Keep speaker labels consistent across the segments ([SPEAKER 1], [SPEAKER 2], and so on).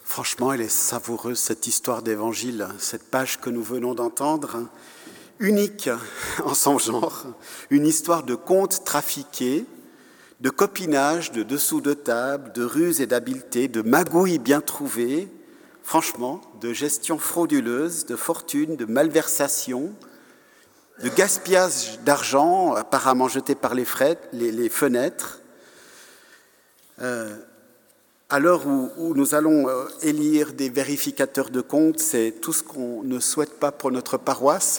[SPEAKER 1] Franchement, elle est savoureuse, cette histoire d'évangile, cette page que nous venons d'entendre, unique en son genre, une histoire de contes trafiqués, de copinage, de dessous de table, de ruse et d'habileté, de magouilles bien trouvées, franchement, de gestion frauduleuse, de fortune, de malversation, de gaspillage d'argent apparemment jeté par les fenêtres. À l'heure où nous allons élire des vérificateurs de comptes, c'est tout ce qu'on ne souhaite pas pour notre paroisse.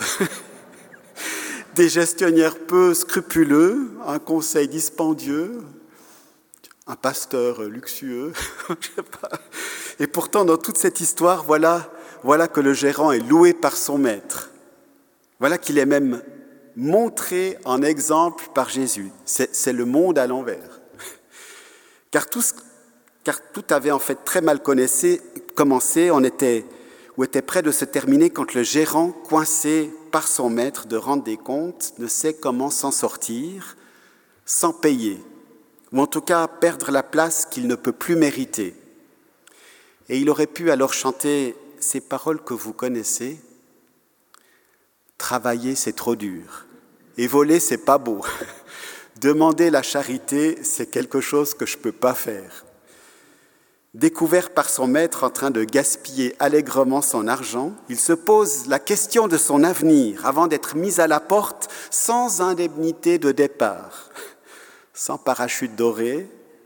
[SPEAKER 1] Des gestionnaires peu scrupuleux, un conseil dispendieux, un pasteur luxueux. Je sais pas. Et pourtant, dans toute cette histoire, voilà que le gérant est loué par son maître. Voilà qu'il est même montré en exemple par Jésus. C'est le monde à l'envers. Car tout avait en fait très mal commencé, était près de se terminer quand le gérant, coincé par son maître de rendre des comptes, ne sait comment s'en sortir sans payer, ou en tout cas perdre la place qu'il ne peut plus mériter. Et il aurait pu alors chanter ces paroles que vous connaissez. Travailler, c'est trop dur. Et voler, c'est pas beau. Demander la charité, c'est quelque chose que je ne peux pas faire. Découvert par son maître en train de gaspiller allègrement son argent, il se pose la question de son avenir avant d'être mis à la porte sans indemnité de départ, sans parachute doré.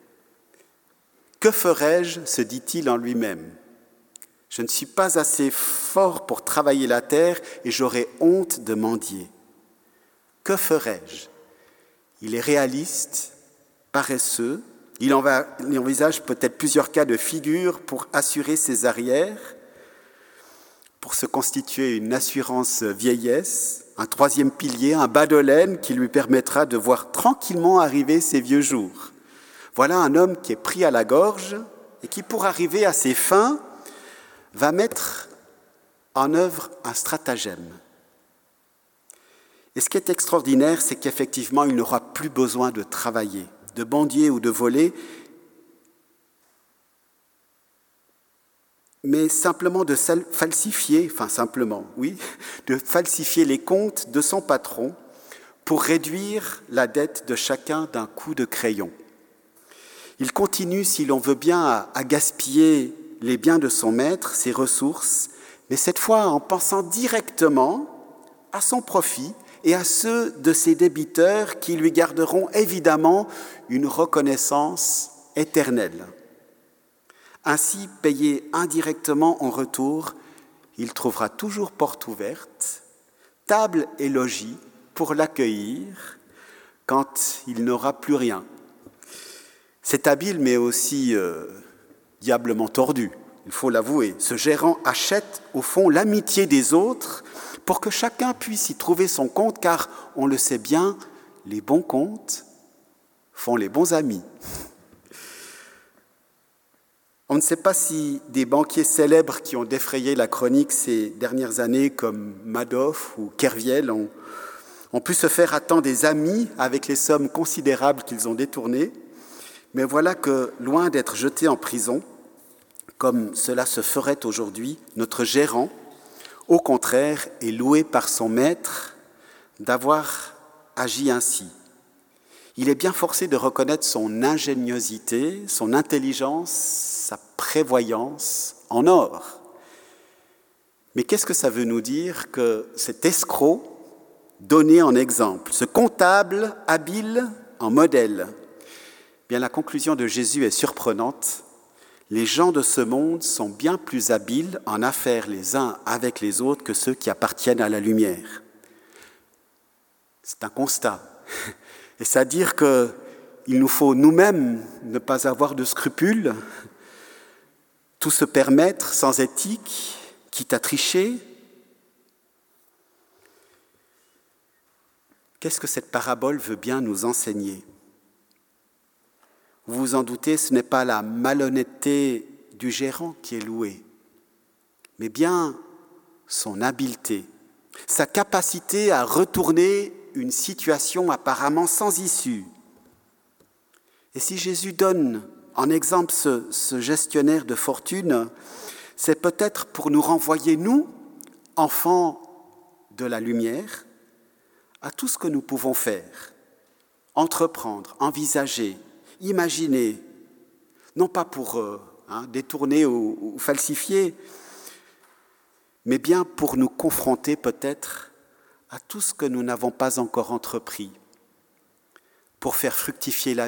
[SPEAKER 1] Que ferais-je, se dit-il en lui-même. Je ne suis pas assez fort pour travailler la terre et j'aurais honte de mendier. Que ferais-je ? Il est réaliste, paresseux. Il envisage peut-être plusieurs cas de figure pour assurer ses arrières, pour se constituer une assurance vieillesse, un troisième pilier, un bas de laine qui lui permettra de voir tranquillement arriver ses vieux jours. Voilà un homme qui est pris à la gorge et qui, pour arriver à ses fins, va mettre en œuvre un stratagème. Et ce qui est extraordinaire, c'est qu'effectivement, il n'aura plus besoin de travailler, de mendier ou de voler, mais simplement de falsifier les comptes de son patron pour réduire la dette de chacun d'un coup de crayon. Il continue, si l'on veut bien, à gaspiller les biens de son maître, ses ressources, mais cette fois en pensant directement à son profit et à ceux de ses débiteurs qui lui garderont évidemment une reconnaissance éternelle. Ainsi, payé indirectement en retour, il trouvera toujours porte ouverte, table et logis pour l'accueillir quand il n'aura plus rien. C'est habile, mais aussi diablement tordu, il faut l'avouer. Ce gérant achète au fond l'amitié des autres pour que chacun puisse y trouver son compte, car on le sait bien, les bons comptes font les bons amis. On ne sait pas si des banquiers célèbres qui ont défrayé la chronique ces dernières années, comme Madoff ou Kerviel, ont pu se faire à temps des amis avec les sommes considérables qu'ils ont détournées. Mais voilà que, loin d'être jeté en prison, comme cela se ferait aujourd'hui, notre gérant, au contraire, est loué par son maître d'avoir agi ainsi. Il est bien forcé de reconnaître son ingéniosité, son intelligence, sa prévoyance en or. Mais qu'est-ce que ça veut nous dire que cet escroc donné en exemple, ce comptable habile en modèle ? Bien, la conclusion de Jésus est surprenante. Les gens de ce monde sont bien plus habiles en affaires les uns avec les autres que ceux qui appartiennent à la lumière. C'est un constat. Et c'est-à-dire qu'il nous faut nous-mêmes ne pas avoir de scrupules, tout se permettre sans éthique, quitte à tricher. Qu'est-ce que cette parabole veut bien nous enseigner ? Vous vous en doutez, ce n'est pas la malhonnêteté du gérant qui est louée, mais bien son habileté, sa capacité à retourner une situation apparemment sans issue. Et si Jésus donne en exemple ce gestionnaire de fortune, c'est peut-être pour nous renvoyer, nous, enfants de la lumière, à tout ce que nous pouvons faire, entreprendre, envisager, imaginer, non pas pour détourner ou falsifier, mais bien pour nous confronter peut-être à tout ce que nous n'avons pas encore entrepris, pour faire fructifier la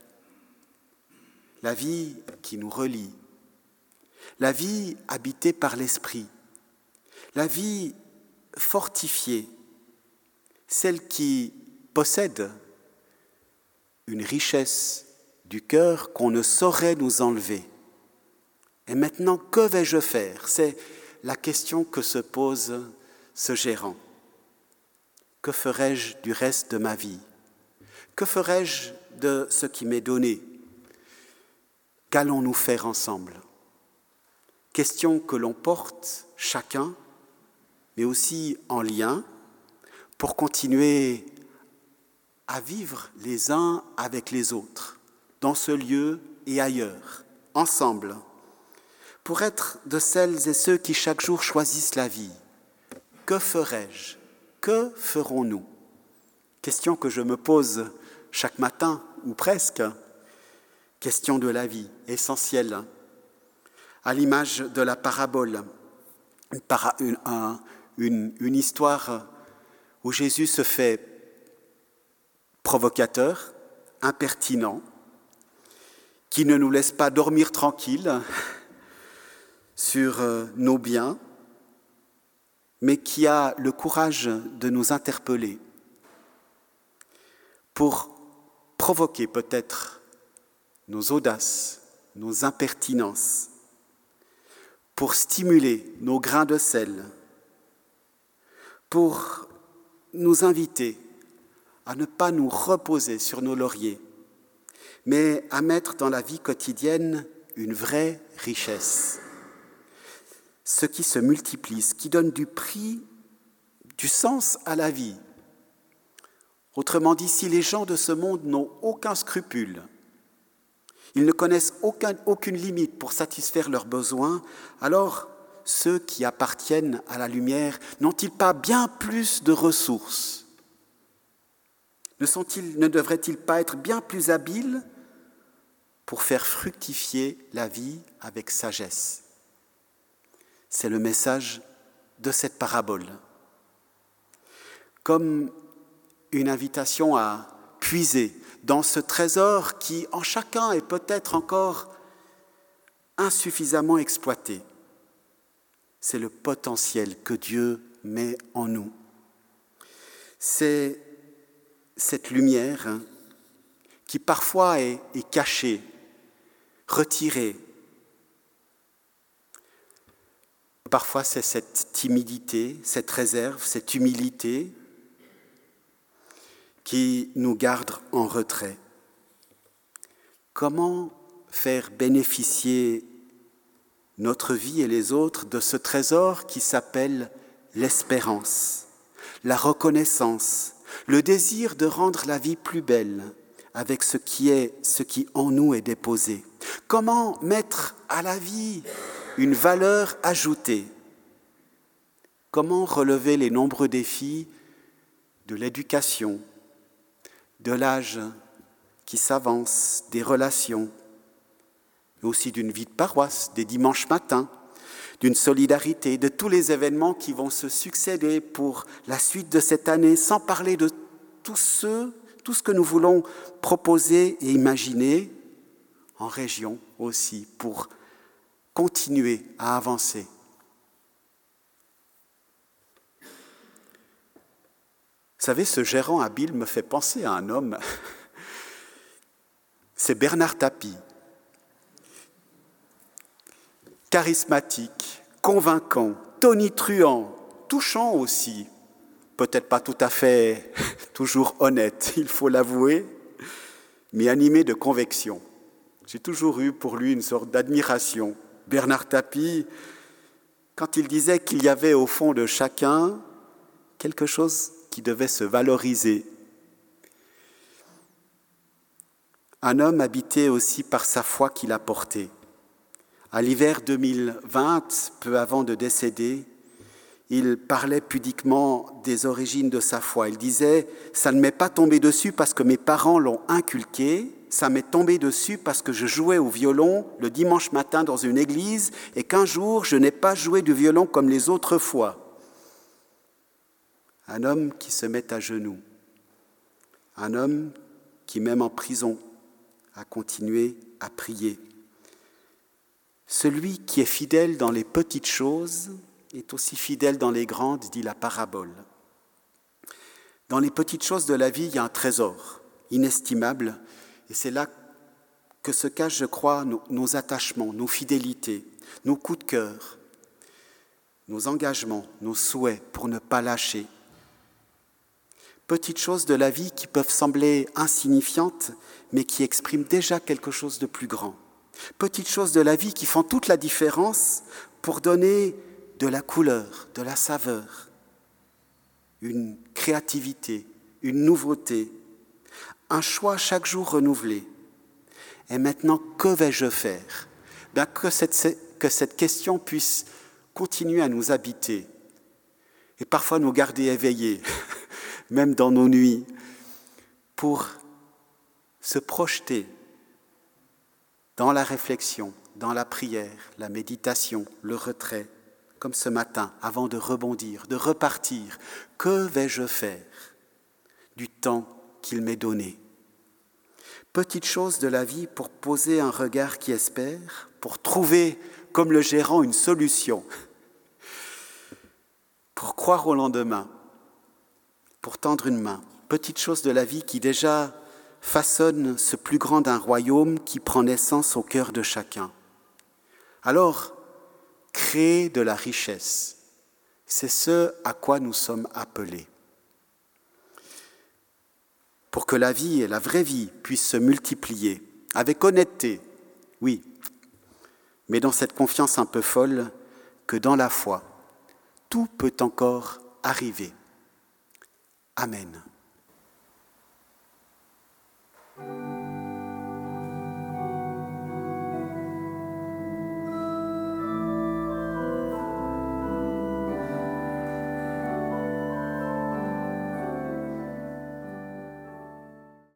[SPEAKER 1] vie qui nous relie, la vie habitée par l'Esprit, la vie fortifiée, celle qui possède une richesse du cœur qu'on ne saurait nous enlever. Et maintenant, que vais-je faire ? C'est la question que se pose ce gérant. Que ferai-je du reste de ma vie ? Que ferai-je de ce qui m'est donné ? Qu'allons-nous faire ensemble ? Question que l'on porte chacun, mais aussi en lien, pour continuer à vivre les uns avec les autres, dans ce lieu et ailleurs, ensemble, pour être de celles et ceux qui chaque jour choisissent la vie. Que ferai-je ? Que ferons-nous ? Question que je me pose chaque matin, ou presque. Question de la vie, essentielle. À l'image de la parabole, une histoire où Jésus se fait provocateur, impertinent, qui ne nous laisse pas dormir tranquille sur nos biens, mais qui a le courage de nous interpeller pour provoquer peut-être nos audaces, nos impertinences, pour stimuler nos grains de sel, pour nous inviter à ne pas nous reposer sur nos lauriers, mais à mettre dans la vie quotidienne une vraie richesse. Ce qui se multiplie, ce qui donne du prix, du sens à la vie. Autrement dit, si les gens de ce monde n'ont aucun scrupule, ils ne connaissent aucune limite pour satisfaire leurs besoins, alors ceux qui appartiennent à la lumière n'ont-ils pas bien plus de ressources ? Ne devraient-ils pas être bien plus habiles pour faire fructifier la vie avec sagesse ? C'est le message de cette parabole. Comme une invitation à puiser dans ce trésor qui, en chacun, est peut-être encore insuffisamment exploité. C'est le potentiel que Dieu met en nous. C'est cette lumière qui parfois est cachée, retirée. Parfois, c'est cette timidité, cette réserve, cette humilité qui nous garde en retrait. Comment faire bénéficier notre vie et les autres de ce trésor qui s'appelle l'espérance, la reconnaissance, le désir de rendre la vie plus belle avec ce qui en nous est déposé. Comment mettre à la vie une valeur ajoutée ? Comment relever les nombreux défis de l'éducation, de l'âge qui s'avance, des relations, mais aussi d'une vie de paroisse, des dimanches matins, d'une solidarité, de tous les événements qui vont se succéder pour la suite de cette année, sans parler de tout ce que nous voulons proposer et imaginer en région aussi, pour continuer à avancer. Vous savez, ce gérant habile me fait penser à un homme, c'est Bernard Tapie. Charismatique, convaincant, tonitruant, touchant aussi, peut-être pas tout à fait toujours honnête, il faut l'avouer, mais animé de conviction. J'ai toujours eu pour lui une sorte d'admiration. Bernard Tapie, quand il disait qu'il y avait au fond de chacun quelque chose qui devait se valoriser. un homme habité aussi par sa foi qu'il a portée. À l'hiver 2020, peu avant de décéder, il parlait pudiquement des origines de sa foi. Il disait « Ça ne m'est pas tombé dessus parce que mes parents l'ont inculqué, ça m'est tombé dessus parce que je jouais au violon le dimanche matin dans une église et qu'un jour, je n'ai pas joué du violon comme les autres fois. » Un homme qui se met à genoux. Un homme qui, même en prison, a continué à prier. Celui qui est fidèle dans les petites choses est aussi fidèle dans les grandes, dit la parabole. Dans les petites choses de la vie, il y a un trésor inestimable, et c'est là que se cachent, je crois, nos attachements, nos fidélités, nos coups de cœur, nos engagements, nos souhaits pour ne pas lâcher. Petites choses de la vie qui peuvent sembler insignifiantes, mais qui expriment déjà quelque chose de plus grand. Petites choses de la vie qui font toute la différence pour donner de la couleur, de la saveur, une créativité, une nouveauté, un choix chaque jour renouvelé. Et maintenant, que vais-je faire ? Bien, que cette question puisse continuer à nous habiter et parfois nous garder éveillés, même dans nos nuits, pour se projeter dans la réflexion, dans la prière, la méditation, le retrait, comme ce matin, avant de rebondir, de repartir. Que vais-je faire du temps qu'il m'est donné ? Petite chose de la vie pour poser un regard qui espère, pour trouver, comme le gérant, une solution, pour croire au lendemain, pour tendre une main. Petite chose de la vie qui déjà façonne ce plus grand d'un royaume qui prend naissance au cœur de chacun. Alors, créer de la richesse, c'est ce à quoi nous sommes appelés. Pour que la vie et la vraie vie puissent se multiplier, avec honnêteté, oui, mais dans cette confiance un peu folle que dans la foi, tout peut encore arriver. Amen.